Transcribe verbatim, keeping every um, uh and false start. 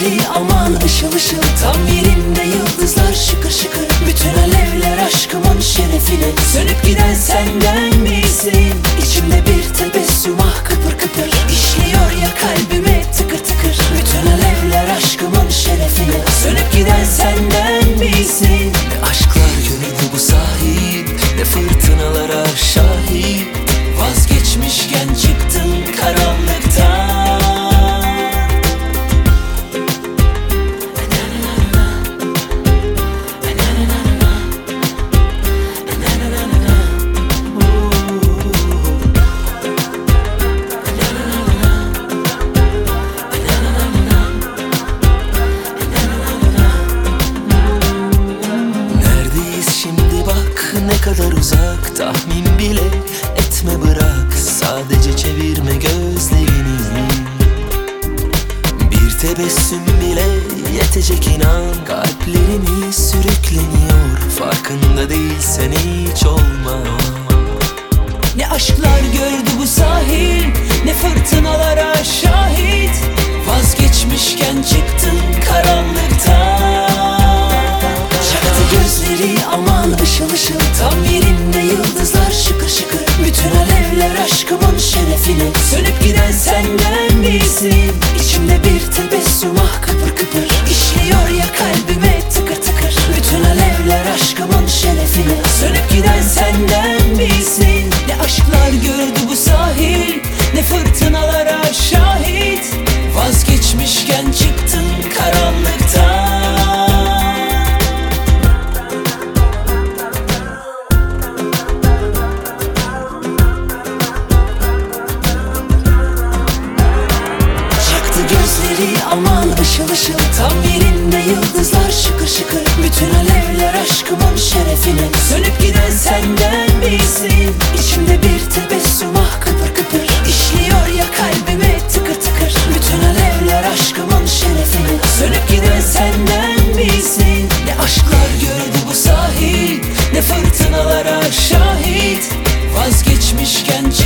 gözleri aman ışıl ışıl, tam yerinde yıldızlar şıkır şıkır. Bütün alevler aşkımın şerefine, sönüp giden senden misin? İçimde bir tebessüm ah kıpır kıpır, işliyor ya kalbime tıkır tıkır. Bütün alevler aşkımın şerefine, sönüp giden senden misin? Ne aşklar gördü bu sahip, ne fırtınalara şahit. Vazgeçmişken çıktın karanlıktan. Ne kadar uzak tahmin bile etme, bırak sadece çevirme gözlerini. Bir tebessüm bile yetecek inan, kalplerimiz sürükleniyor, farkında değilsen hiç olma. Ne aşklar gördü bu sahil, ne fırtınalara şahit. Vazgeçmişken çıktın karanlıktan. Çaktı gözleri aman ışıl ışıl, tam yerinde yıldızlar şıkır şıkır. Bütün alevler aşkımın şerefine, sönüp giden senden misin? İçimde bir tebessüm ah kıpır kıpır, işliyor ya kalbime tıkır tıkır. Bütün alevler aşkımın şerefine, sönüp giden senden misin? Ne aşklar gördü bu sahil, ne fırtınalara şahit. Vazgeçmişken çıktın karanlıktan. Gözleri aman ışıl ışıl, tam yerinde yıldızlar şıkır şıkır. Bütün alevler aşkımın şerefine, sönüp giden senden misin? İçimde bir tebessüm ah kıpır kıpır, işliyor ya kalbime tıkır tıkır. Bütün alevler aşkımın şerefine, sönüp giden senden misin? Ne aşklar gördü bu sahil, ne fırtınalara şahit. Vazgeçmişken